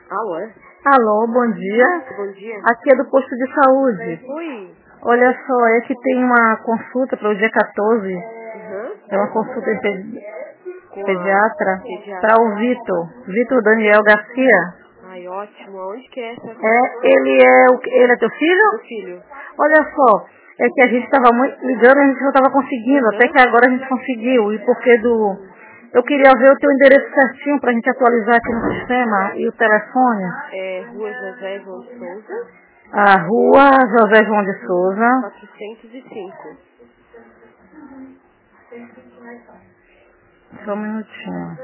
Alô, é? Alô, bom dia. Bom dia. Aqui é do posto de saúde. Oi. Olha só, é que tem uma consulta para o dia 14. Uhum. É uma consulta em Com a pediatra para pediatra. o Vitor Daniel Garcia. Ai, ótimo. Aonde que é essa? Ele é teu Do filho? filho. Olha só, é que a gente estava muito ligando e a gente não estava conseguindo, até Uhum. que agora a gente conseguiu. E porque eu queria ver o teu endereço certinho para a gente atualizar aqui no sistema e o telefone. É Rua José João de Souza, A rua José João de Souza. 405. Só um minutinho.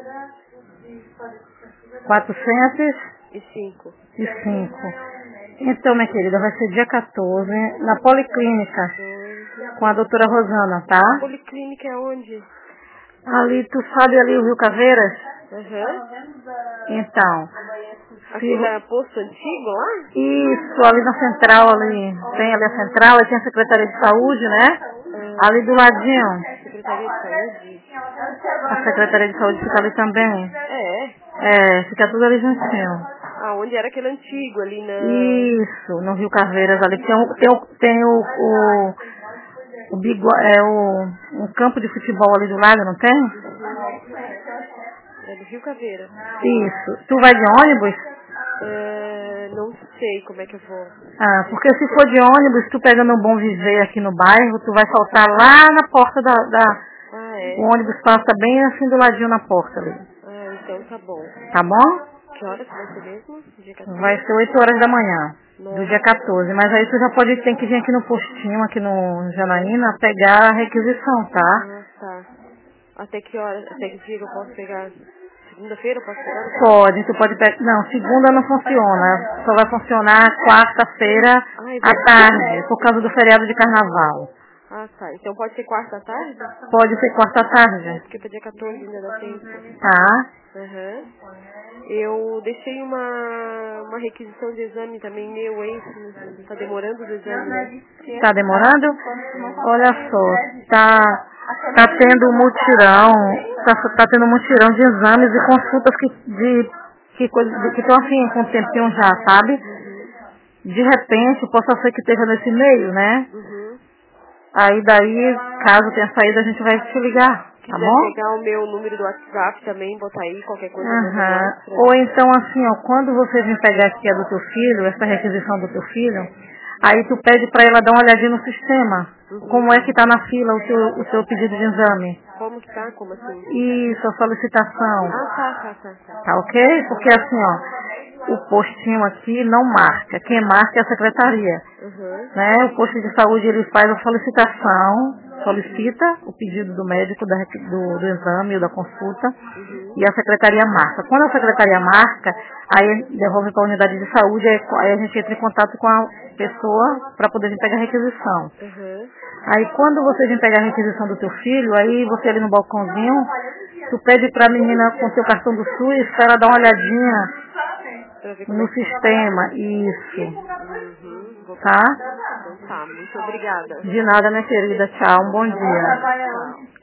405. E 5. Então, minha querida, vai ser dia 14, na Policlínica, 12. com a doutora Rosana, tá? Policlínica é onde? Ali, tu sabe ali o Rio Caveiras? Uhum. Então, Aquele posto antigo lá? isso, ali na central, ali, tem ali a central, aí tem a Secretaria de Saúde, né? Ali do ladinho, Secretaria de Saúde? a Secretaria de Saúde fica ali também. É. Fica tudo ali juntinho. Ah, onde era aquele antigo ali na... Isso, no Rio Caveiras ali. Um campo de futebol ali do lado, não tem? É do Rio Caveira. Isso. Tu vai de ônibus? Não sei como é que eu vou. Porque se for de ônibus, tu pegando um bom viver aqui no bairro, tu vai saltar lá na porta Ah, é? O ônibus passa bem assim do ladinho na porta ali. Ah, então tá bom. Tá bom? Que horas vai ser mesmo? Dia 14? Vai ser 8 horas da manhã, do dia Nossa. 14. Mas aí tu já tem que vir aqui no postinho, aqui no Janaína, pegar a requisição, tá? Ah, tá. Até que hora? Até que dia que eu posso pegar? Segunda-feira eu posso pegar? Não pode? Tu pode pegar. Não, segunda não funciona. Só vai funcionar quarta-feira Ah, é à verdade. tarde, por causa do feriado de carnaval. Ah, tá. Então pode ser quarta à tarde? Pode ser quarta à É, tarde, porque pra dia 14 ainda dá tempo. tá? Aham. Eu deixei uma requisição de exame também meu, hein? Tá demorando o exame, né? Tá demorando? Olha só, tá tendo mutirão, tá tendo mutirão de exames e consultas que estão assim, com um tempinho já, sabe? Uhum. De repente, possa ser que esteja nesse meio, né? Uhum. Aí daí, caso tenha saído, a gente vai te ligar, tá Quiser bom? pegar o meu número do WhatsApp também, botar aí, qualquer coisa manda no Aham. WhatsApp. Ou então assim, ó, quando você vir pegar aqui a do teu filho, essa requisição do teu filho, aí tu pede pra ela dar uma olhadinha no sistema. Como é que tá na fila o teu pedido de exame. Como que tá? Como assim? Isso, a solicitação. Ah, tá. Tá ok? Porque assim, ó, o postinho aqui não marca. Quem marca é a secretaria. Uhum. Né? O posto de saúde ele faz a solicitação, solicita o pedido do médico do exame ou da consulta Uhum. e a secretaria marca. Quando a secretaria marca, aí devolve para a unidade de saúde, aí a gente entra em contato com a pessoa para poder vir pegar a requisição. Uhum. Aí quando você vem pegar a requisição do teu filho, aí você ali no balcãozinho, tu pede para a menina com teu cartão do SUS para ela dar uma olhadinha Pra ver como no é que tá. sistema. Isso. Uhum. Vou Tá? pedir. Então tá, muito obrigada. De nada, minha querida. Tchau. Um bom dia. Tchau.